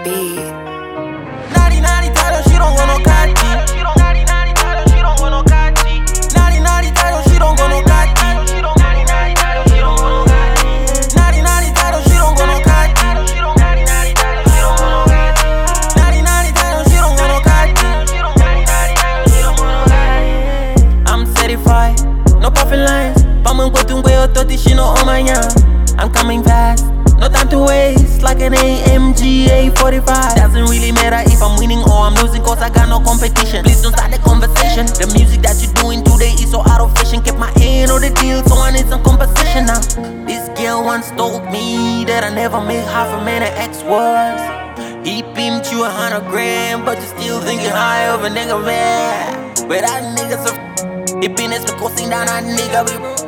beat. Naughty, naughty, tell her she don't want no catty. Naughty, naughty, tell her she don't want no catty. Naughty, naughty, tell her she don't want no catty. Naughty, naughty, tell her she don't want no catty. Naughty, naughty, tell her she don't want no catty. Naughty, naughty, tell her she don't want no catty. Naughty, naughty, tell her she don't want no catty. Naughty, naughty, tell her she don't want no catty. I'm certified, no puffin' lines. Paman ko tung way authority, she no on my yam. I'm coming fast, no time to waste. Like an AMG A45. Doesn't really matter if I'm winning or I'm losing, cause I got no competition. Please don't start the conversation. The music that you're doing today is so out of fashion. Kept my hand on the deal, so I need some compensation now. This girl once told me that I never make half a man an ex was. He pimped you 100 grand, but you still thinking high of a nigga, man. But that nigga's a he been as costing down a nigga,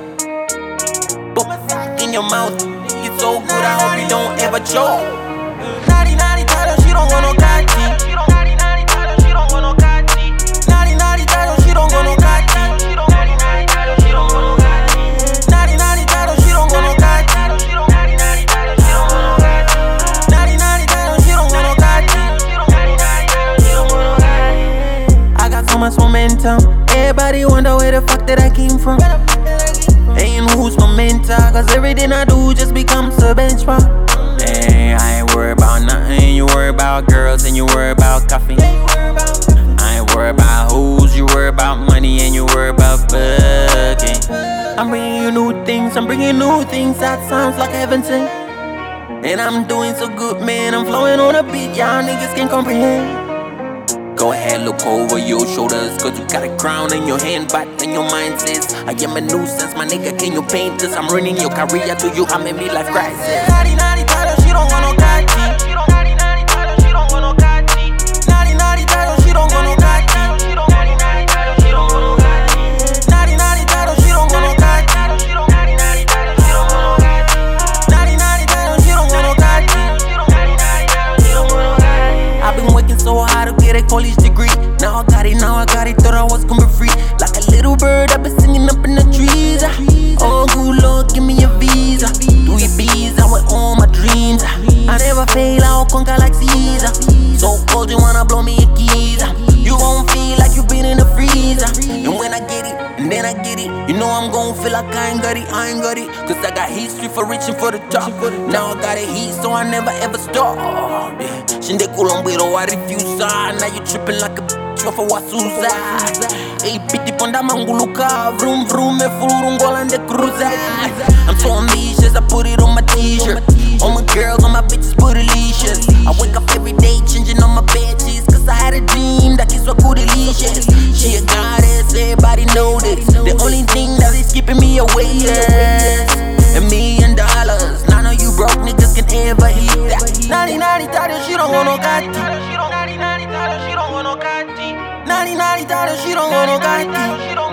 but in your mouth, it's so good, I hope you don't ever choke. Naughty, naughty, tell her she don't want no catty. Naughty, naughty, tell her she don't want no catty. Naughty, naughty, tell her she don't want no catty. Naughty, naughty, tell her she don't want no catty. Naughty, naughty, tell her she don't want no catty. Naughty, naughty, tell her she don't want no catty. Naughty, naughty, tell her she don't want no catty. Naughty, naughty, tell her she don't want no catty. I got so much momentum. Everybody wonder where the fuck that I came from. Ain't who's my mentor, cause everything I do just becomes a benchmark. Hey, I ain't worried about nothing. You worry about girls and you worry about coffee. I ain't worried about hoes, you worry about money and you worry about bugging. I'm bringing you new things, I'm bringing new things that sounds like heaven sent. And I'm doing so good, man, I'm flowing on a beat, y'all niggas can't comprehend. Go ahead, look over your shoulders, cause you got a crown in your hand, but in your mind says I am a nuisance, my nigga, can you paint this? I'm ruining your career to you, I'm in midlife crisis. Naughty, naughty, tell her she don't want no catty. Naughty, naughty, tell her she don't want no catty. Naughty, naughty, tell her she don't want no catty. Naughty, naughty, tell her she don't want no catty. Naughty, naughty, tell her she don't want no catty. Naughty, naughty, tell her she don't want no catty. Naughty, naughty, tell her she don't want no catty. Naughty, naughty, tell her she don't want no catty. I've been working so hard to get a college degree. Now I got it, thought I was gonna be free. Like a little bird, I've been singing up in the trees. Oh, good Lord, give me a visa. Do it bees, I went all my dreams. I never fail, I'll conquer like Caesar. So cold, you wanna blow me a keys. You gon' feel like you've been in the freezer. And when I get it, and then I get it, you know I'm gon' feel like I ain't got it, Cause I got history for reaching for the top. Now I got a heat, so I never ever stop. Shinde kulombwiro wa refuser. Now you tripping like a bitch off a Wasuza. Hey, piti ponda manguluka. Vroom vroom, me furungola and the cruiser. I'm so ambitious, I put it on my t-shirt. All my girls, all my bitches put delicious. I wake up every day changing on my bed sheets, cause I had a dream that kids were good delicious. She a goddess, everybody know this. The only thing that is keeping me awake is $1 million. None of you broke niggas can ever hit that. Naughty, naughty, tell her she don't want no catty. Naughty, naughty, tell her she don't want no catty. Naughty, naughty, tell her she don't want no catty.